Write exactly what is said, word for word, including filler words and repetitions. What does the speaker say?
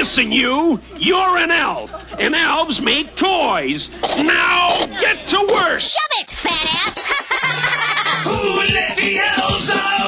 listen, you. You're an elf, and elves make toys. Now get to work. Shove it, fat ass. Who let the elves out?